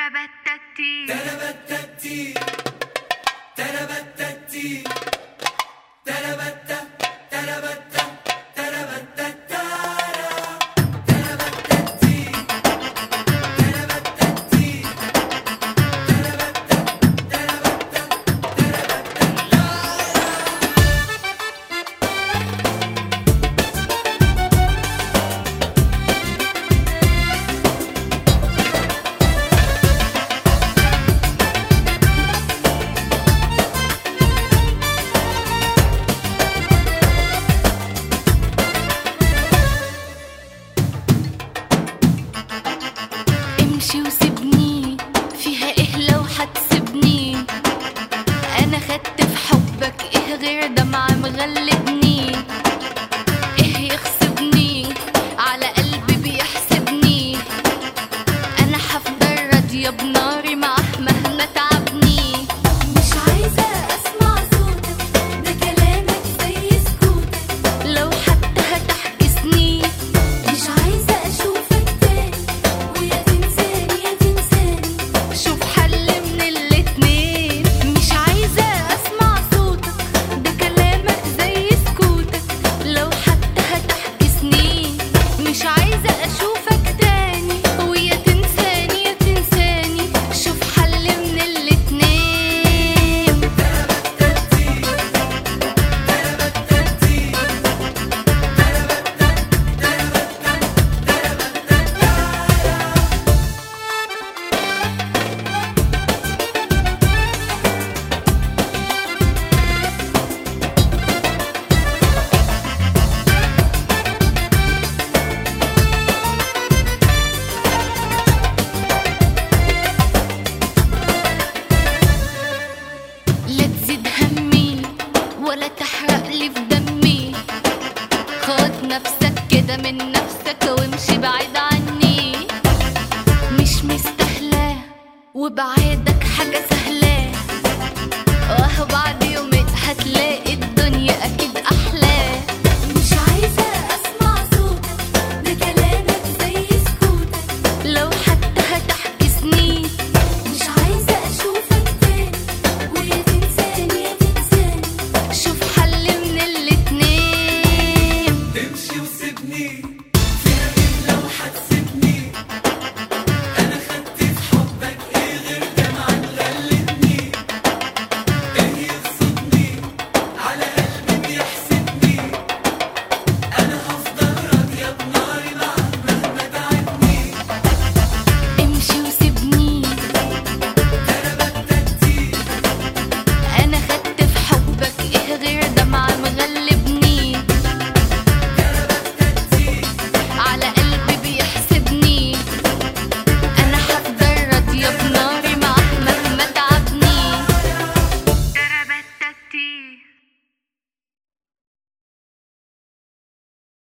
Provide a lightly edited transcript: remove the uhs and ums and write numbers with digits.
امشي وسيبني، فيها ايه لو هتسيبني؟ انا خدت في حبك ايه غير دمعة مغلبني؟ ايه يخسبني على قلبي بيحسبني؟ انا هفضل راضية بناري معاه مهما تعبني. مش عايزة اسمع صوتك، ده كلامك زي سكوتك، لو حتى هتحجزني مش عايزة اشوفك تاني، ويا تنساني يا تنساني. شوف حل من الاتنين. مش عايزة اسمع صوتك، ده كلامك زي سكوتك، لو حتى هتحجزني مش عايزة اشوفك تاني، ويا تنساني يا تنساني. شوف حل من الاتنين. لا تزيد همي ولا تحرق لي في دمي، خد نفسك كده من نفسك وامشي بعيد عني. مش مستاهلة وبعيد